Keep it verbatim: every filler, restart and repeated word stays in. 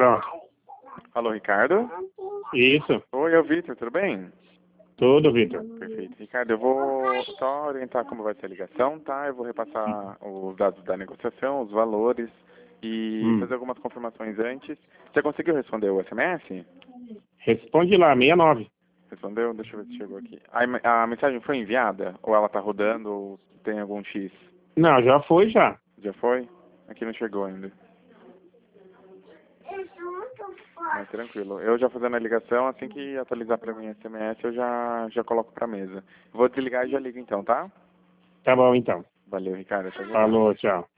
Pronto. Alô, Ricardo? Isso. Oi, é o Vitor, tudo bem? Tudo, Vitor. Perfeito. Ricardo, eu vou só orientar como vai ser a ligação, tá? Eu vou repassar os dados da negociação, os valores e Hum. fazer algumas confirmações antes. Você conseguiu responder o S M S? Responde lá, sessenta e nove. Respondeu? Deixa eu ver se chegou aqui. A, a mensagem foi enviada? Ou ela tá rodando? Ou tem algum X? Não, já foi, já. Já foi? Aqui não chegou ainda. Ah, tranquilo. Eu já fazendo a ligação, assim que atualizar para mim S M S, eu já, já coloco para mesa. Vou desligar e já ligo então, tá? Tá bom, então. Valeu, Ricardo. Até já. Falou, tchau.